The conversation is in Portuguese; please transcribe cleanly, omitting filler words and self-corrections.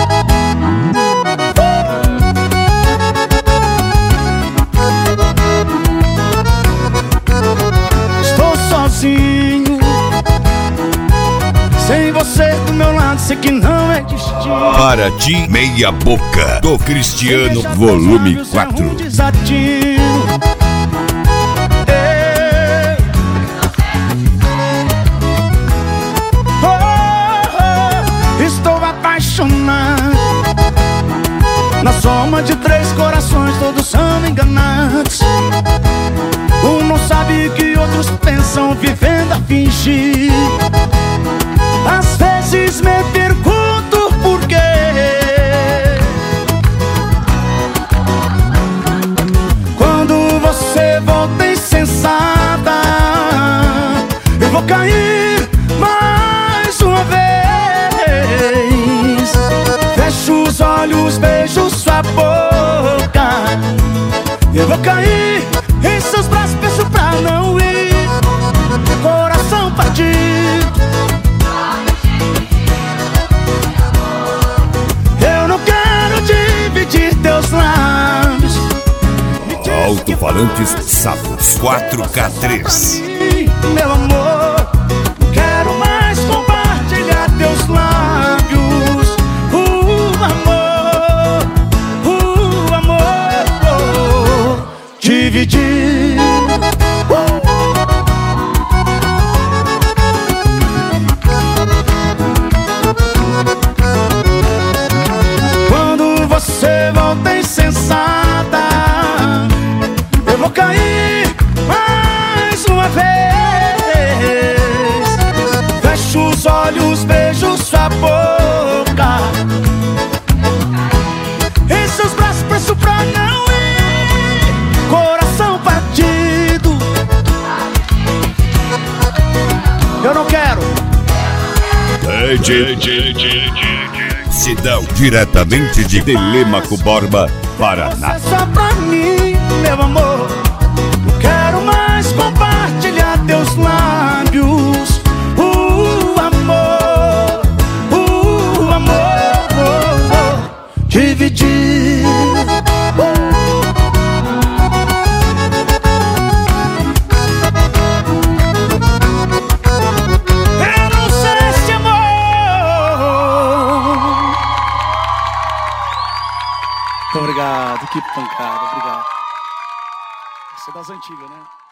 Estou sozinho, sem você do meu lado, sei que não é destino. Para ti, Meia Boca, do Cristiano, volume 4. Um desatino. Estou apaixonado, na soma de 3 corações, todos são enganados. Um não sabe que outros pensam, vivendo a fingir. Às vezes me pergunto por quê. Quando você volta insensata, eu vou cair mais uma vez. Fecho os olhos, beijo sua boca, eu vou cair em seus braços, peço pra não ir. Coração partido, eu não quero dividir teus lábios. Alto-falantes Sabos 4K3. Meu amor, não quero mais compartilhar teus lábios. Amor, dividir. Quando você volta insensata, eu vou cair mais uma vez. Fecho os olhos, beijo sua boca, em seus braços peço pra não ir. Coração partido, eu não quero. Cidão, diretamente de Telêmaco Borba, Paraná. Você só pra mim, meu amor. Não quero mais compartilhar teus lábios. Amor, dividir. Eu não sei esse amor. Muito obrigado, que pancada, obrigado. Essa é das antigas, né?